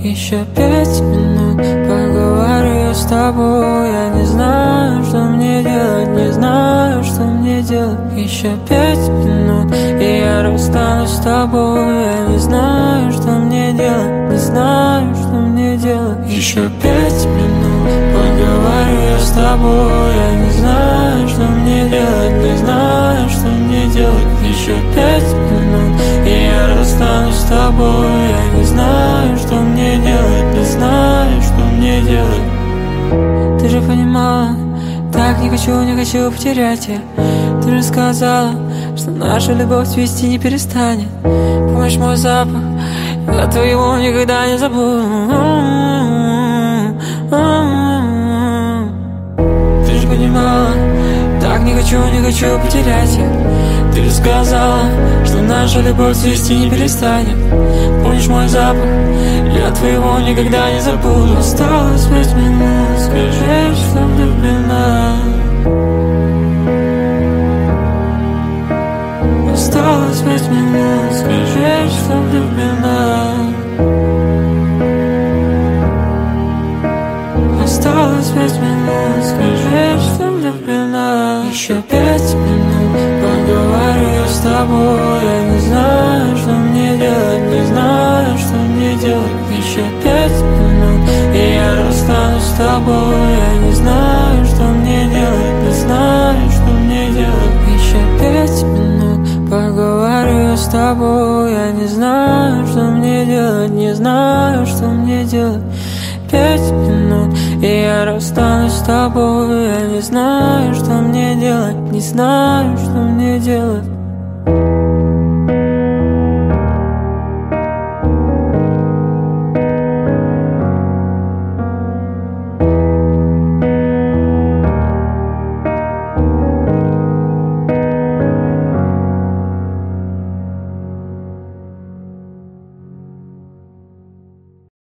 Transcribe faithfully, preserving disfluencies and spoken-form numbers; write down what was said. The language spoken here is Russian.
Еще пять минут поговорю с тобой. Я не знаю, что мне делать, не знаю, что мне делать. Еще пять минут, и я расстанусь с тобой. Я не знаю, что мне делать, не знаю, что мне делать. Еще пять минут поговорю я с тобой. Я не знаю, что мне делать, не знаю, что мне делать. Еще пять минут, и я расстанусь с тобой. Я не знаю, что мне делать, не знаю, что мне делать. Ты же понимала, так не хочу, не хочу потерять я. Ты же сказала, что наша любовь цвести не перестанет. Помнишь мой запах, я твоего никогда не забуду. Ты же понимала, так не хочу, не хочу потерять я. Ты же сказала, что наша любовь цвести не перестанет. Помнишь мой запах, я твоего никогда не забуду. Осталось пять минут, скажи, что влюблена. Осталось пять минут, скажи, что влюблена. Осталось пять минут, скажи, что влюблена. Еще пять минут поговорю я с тобой. Я не знаю, что мне делать, не знаю, что мне делать. Еще пять минут, и я расстанусь с тобой. Я не знаю, что мне делать, не знаю, что мне делать. Еще пять минут поговорю я с тобой. Я не знаю, что мне делать, не знаю, что мне делать. Пять минут, и я расстанусь с тобой. Я не знаю, что мне делать, не знаю, что мне делать.